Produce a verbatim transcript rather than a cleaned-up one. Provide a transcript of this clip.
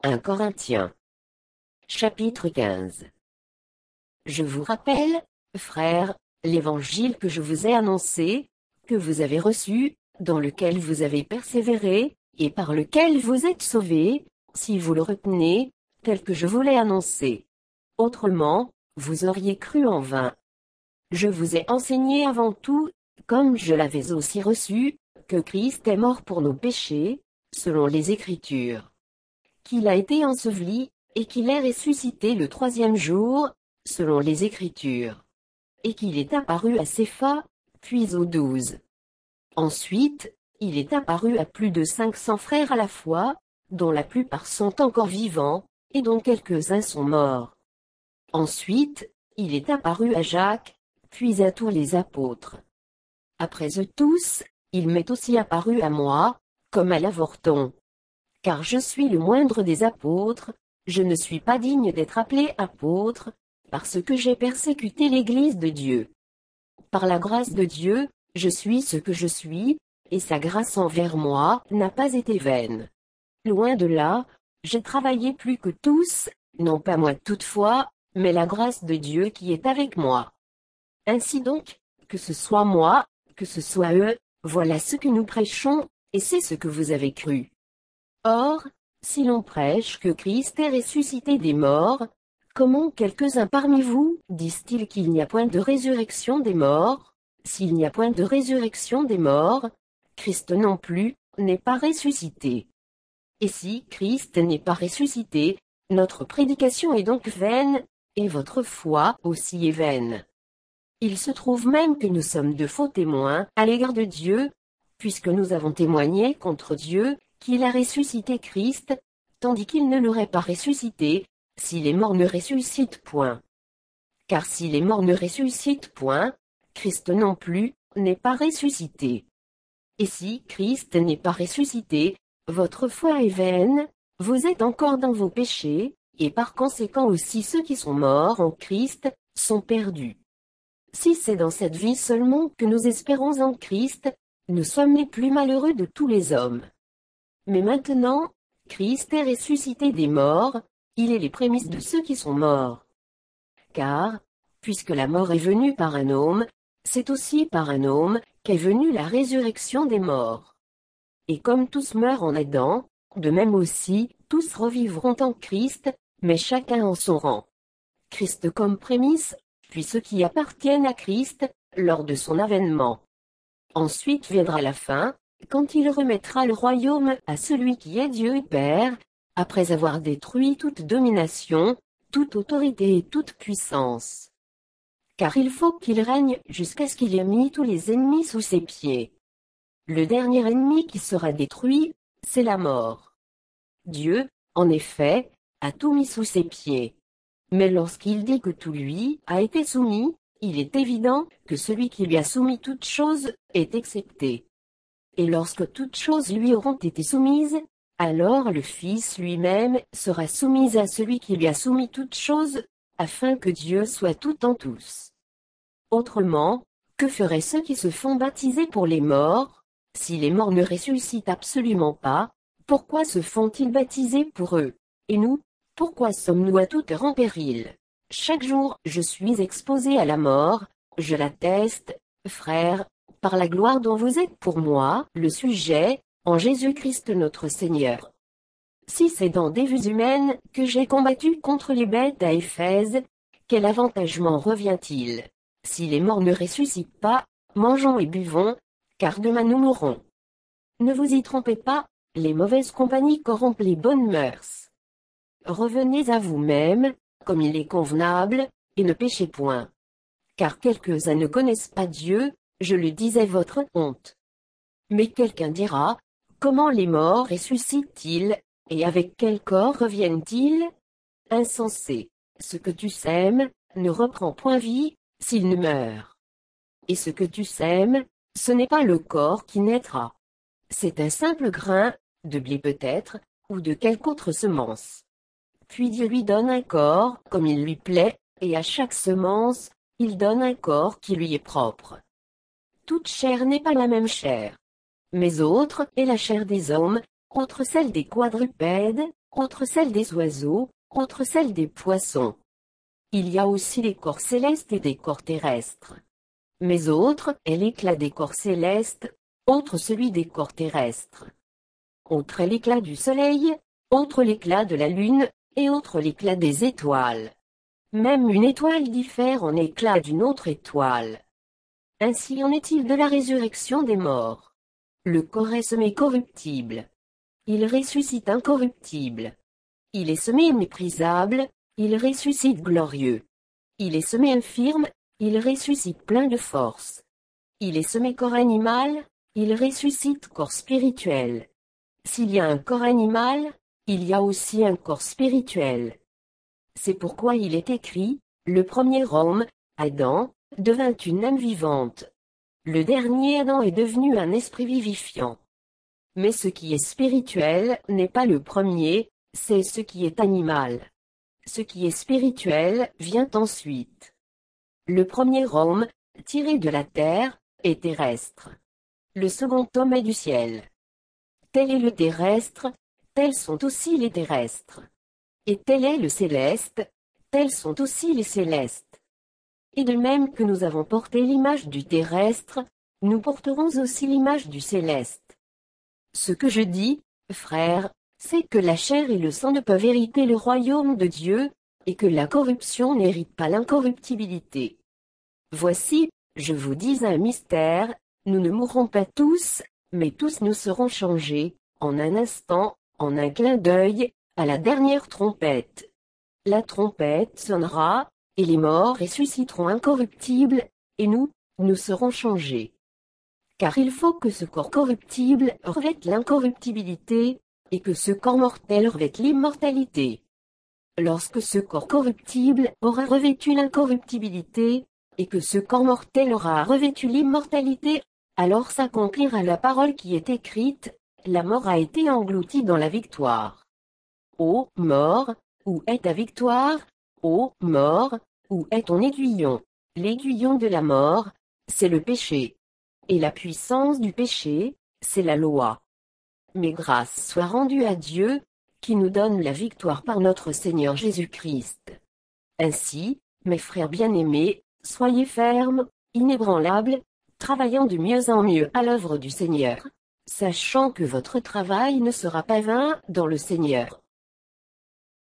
un Corinthiens. Chapitre quinze. Je vous rappelle, frères, l'évangile que je vous ai annoncé, que vous avez reçu, dans lequel vous avez persévéré, et par lequel vous êtes sauvés, si vous le retenez, tel que je vous l'ai annoncé. Autrement, vous auriez cru en vain. Je vous ai enseigné avant tout, comme je l'avais aussi reçu, que Christ est mort pour nos péchés, selon les Écritures. Qu'il a été enseveli, et qu'il est ressuscité le troisième jour, selon les Écritures. Et qu'il est apparu à Cépha, puis aux douze. Ensuite, il est apparu à plus de cinq cents frères à la fois, dont la plupart sont encore vivants, et dont quelques-uns sont morts. Ensuite, il est apparu à Jacques, puis à tous les apôtres. Après eux tous, il m'est aussi apparu à moi, comme à l'avorton. Car je suis le moindre des apôtres, je ne suis pas digne d'être appelé apôtre, parce que j'ai persécuté l'Église de Dieu. Par la grâce de Dieu, je suis ce que je suis, et sa grâce envers moi n'a pas été vaine. Loin de là, j'ai travaillé plus que tous, non pas moi toutefois, mais la grâce de Dieu qui est avec moi. Ainsi donc, que ce soit moi, que ce soit eux, voilà ce que nous prêchons, et c'est ce que vous avez cru. Or, si l'on prêche que Christ est ressuscité des morts, comment quelques-uns parmi vous disent-ils qu'il n'y a point de résurrection des morts? S'il n'y a point de résurrection des morts, Christ non plus n'est pas ressuscité. Et si Christ n'est pas ressuscité, notre prédication est donc vaine, et votre foi aussi est vaine. Il se trouve même que nous sommes de faux témoins à l'égard de Dieu, puisque nous avons témoigné contre Dieu qu'il a ressuscité Christ, tandis qu'il ne l'aurait pas ressuscité, si les morts ne ressuscitent point. Car si les morts ne ressuscitent point, Christ non plus n'est pas ressuscité. Et si Christ n'est pas ressuscité, votre foi est vaine, vous êtes encore dans vos péchés, et par conséquent aussi ceux qui sont morts en Christ sont perdus. Si c'est dans cette vie seulement que nous espérons en Christ, nous sommes les plus malheureux de tous les hommes. Mais maintenant, Christ est ressuscité des morts, il est les prémices de ceux qui sont morts. Car, puisque la mort est venue par un homme, c'est aussi par un homme qu'est venue la résurrection des morts. Et comme tous meurent en Adam, de même aussi, tous revivront en Christ, mais chacun en son rang. Christ comme prémisse, puis ceux qui appartiennent à Christ, lors de son avènement. Ensuite viendra la fin, quand il remettra le royaume à celui qui est Dieu et Père, après avoir détruit toute domination, toute autorité et toute puissance. Car il faut qu'il règne jusqu'à ce qu'il ait mis tous les ennemis sous ses pieds. Le dernier ennemi qui sera détruit, c'est la mort. Dieu, en effet, a tout mis sous ses pieds. Mais lorsqu'il dit que tout lui a été soumis, il est évident que celui qui lui a soumis toutes choses est excepté. Et lorsque toutes choses lui auront été soumises, alors le Fils lui-même sera soumis à celui qui lui a soumis toutes choses, afin que Dieu soit tout en tous. Autrement, que feraient ceux qui se font baptiser pour les morts? Si les morts ne ressuscitent absolument pas, pourquoi se font-ils baptiser pour eux? Et nous, pourquoi sommes-nous à toute heure en péril? Chaque jour je suis exposé à la mort, je l'atteste, frères, par la gloire dont vous êtes pour moi le sujet, en Jésus-Christ notre Seigneur. Si c'est dans des vues humaines que j'ai combattu contre les bêtes à Éphèse, quel avantage m'en revient-il? Si les morts ne ressuscitent pas, mangeons et buvons, car demain nous mourrons. Ne vous y trompez pas, les mauvaises compagnies corrompent les bonnes mœurs. Revenez à vous-même, comme il est convenable, et ne péchez point. Car quelques-uns ne connaissent pas Dieu, je le disais votre honte. Mais quelqu'un dira, comment les morts ressuscitent-ils, et avec quel corps reviennent-ils? Insensé, ce que tu sèmes, ne reprend point vie, s'il ne meurt. Et ce que tu sèmes, ce n'est pas le corps qui naîtra. C'est un simple grain, de blé peut-être, ou de quelque autre semence. Puis Dieu lui donne un corps, comme il lui plaît, et à chaque semence, il donne un corps qui lui est propre. Toute chair n'est pas la même chair. Mais autre est la chair des hommes, autre celle des quadrupèdes, autre celle des oiseaux, autre celle des poissons. Il y a aussi des corps célestes et des corps terrestres. Mais autre est l'éclat des corps célestes, autre celui des corps terrestres. Autre est l'éclat du soleil, autre l'éclat de la lune, et autre l'éclat des étoiles. Même une étoile diffère en éclat d'une autre étoile. Ainsi en est-il de la résurrection des morts. Le corps est semé corruptible. Il ressuscite incorruptible. Il est semé méprisable, il ressuscite glorieux. Il est semé infirme, il ressuscite plein de force. Il est semé corps animal, il ressuscite corps spirituel. S'il y a un corps animal, il y a aussi un corps spirituel. C'est pourquoi il est écrit, le premier homme, Adam, devint une âme vivante. Le dernier Adam est devenu un esprit vivifiant. Mais ce qui est spirituel n'est pas le premier, c'est ce qui est animal. Ce qui est spirituel vient ensuite. Le premier homme, tiré de la terre, est terrestre. Le second homme est du ciel. Tel est le terrestre, tels sont aussi les terrestres. Et tel est le céleste, tels sont aussi les célestes. Et de même que nous avons porté l'image du terrestre, nous porterons aussi l'image du céleste. Ce que je dis, frères, c'est que la chair et le sang ne peuvent hériter le royaume de Dieu, et que la corruption n'hérite pas l'incorruptibilité. Voici, je vous dis un mystère, nous ne mourrons pas tous, mais tous nous serons changés, en un instant, en un clin d'œil, à la dernière trompette. La trompette sonnera, et les morts ressusciteront incorruptibles, et nous, nous serons changés. Car il faut que ce corps corruptible revête l'incorruptibilité, et que ce corps mortel revête l'immortalité. Lorsque ce corps corruptible aura revêtu l'incorruptibilité, et que ce corps mortel aura revêtu l'immortalité, alors s'accomplira la parole qui est écrite, la mort a été engloutie dans la victoire. Ô mort, où est ta victoire? Ô mort, où est ton aiguillon? L'aiguillon de la mort, c'est le péché. Et la puissance du péché, c'est la loi. Mais grâce soit rendue à Dieu, qui nous donne la victoire par notre Seigneur Jésus-Christ. Ainsi, mes frères bien-aimés, soyez fermes, inébranlables, travaillant de mieux en mieux à l'œuvre du Seigneur, sachant que votre travail ne sera pas vain dans le Seigneur.